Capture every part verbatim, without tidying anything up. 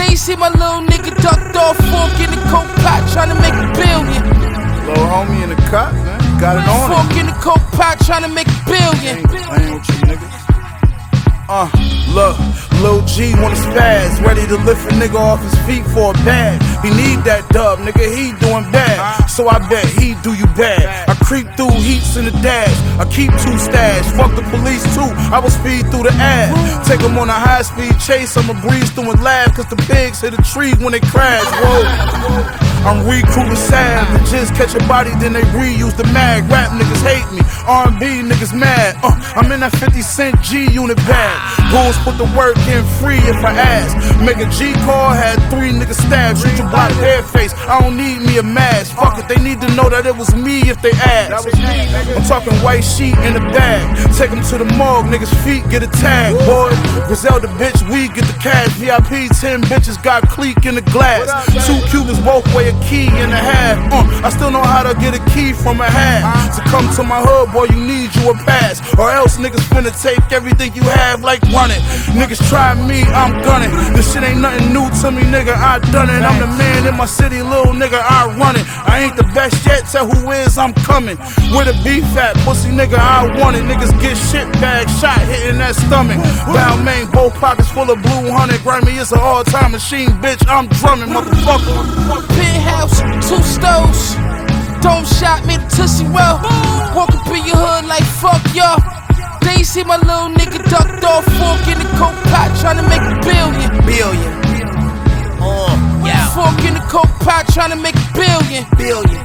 They see my little nigga ducked off, fork in the coke pot, tryna make a billion. Little homie in the cut, man. Got it on Fork in the coke pot, tryna make a billion. I ain't with you niggas. Uh, look, Lil G wanna spaz, ready to lift a nigga off his feet for a bag. He need that dub, nigga, he doing bad. So I bet he do you bad. I creep through heats in the dash, I keep two stash. Fuck the police too, I will speed through the ad. Take them on a high speed chase, I'ma breeze through and laugh, cause the pigs hit a tree when they crash. Whoa. I'm recruiting savages, catch a body, then they reuse the mag. Rap niggas hate me, R and B niggas mad. Uh, I'm in that fifty cent G unit bag. Bulls put the work in free if I ask. Make a G call, had three niggas stabbed. Shoot your block their face, I don't need me a mask. Fuck it, they need to know that it was me if they ask. I'm talking white sheet in the bag. Take them to the morgue, niggas feet get a tag. Boy, Griselda bitch, we get the cash. V I P ten bitches got clique in the glass. Two Cubans both way a key and a half. Uh, I still know how to get a key from a half. To come to my hood, boy, you need you a pass. Or else niggas finna take everything you have like running. Niggas try me, I'm gunning. This shit ain't nothing new to me, nigga, I done it. I'm the man in my city, little nigga, I run it. I ain't the best yet, tell who is, I'm coming. Where the beef at, pussy nigga, I want it. Niggas get shit bag shot, hitting that stomach. Balmain, both pockets full of blue honey. Grammy, it's an all-time machine, bitch, I'm drumming, motherfucker. Penthouse, two stoves. Dome shot, made a tussie well. Walk up in your hood like fuck y'all. They see my little nigga ducked off, fork in the coke pot, tryna make a billion. Billion. Uh, yeah. Fork in the coke pot, tryna make a billion. Billion.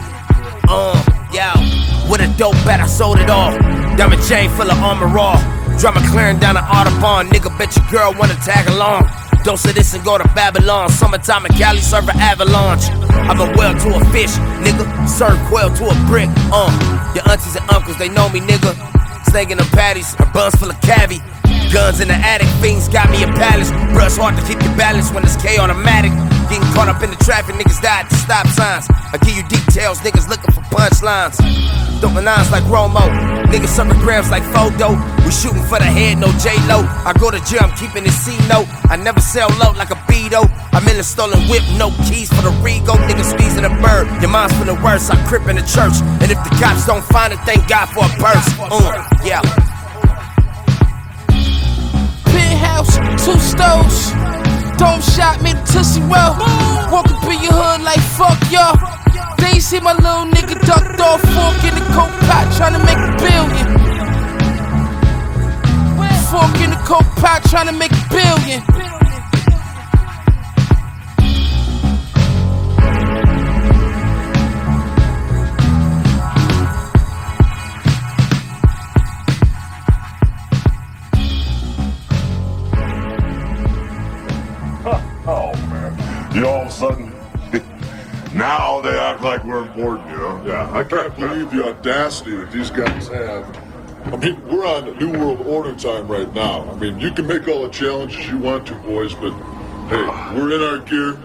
Uh, yeah. With a dope bet, I sold it all. Diamond chain full of armor raw. Drama clearing down the Audubon. Nigga, bet your girl wanna tag along. Don't say this and go to Babylon. Summertime in Cali, serve an avalanche. I'm a whale to a fish, nigga. Serve quail to a brick. Uh, your aunties and uncles, they know me, nigga. Snaking the patties, her buns full of cavi. Guns in the attic, fiends got me a palace. Brush hard to keep your balance when it's K automatic. Getting caught up in the traffic, niggas died to stop signs. I give you details, niggas looking for punchlines. Throwing lines like Romo, niggas serving grams like Fodo. We shooting for the head, no J-Lo. I go to jail, I'm keeping it C-note. I never sell low like a Beto. I'm in a stolen whip, no keys for the Rego. Niggas squeezing a bird, your mom's for the worst. I crip in the church, and if the cops don't find it, thank God for a purse. Uh, yeah. Penthouse, two stoves. Dome shot, made a tussie well. Walk up in your hood like fuck y'all. They see my little nigga ducked off, fork in the coke pot, tryna make a billion. Fork in the coke pot, tryna make a billion. Oh man, you know, all of a sudden, now they act like we're important, you know? Yeah, I can't believe the audacity that these guys have. I mean, we're on New World Order time right now. I mean, you can make all the challenges you want to, boys, but hey, we're in our gear.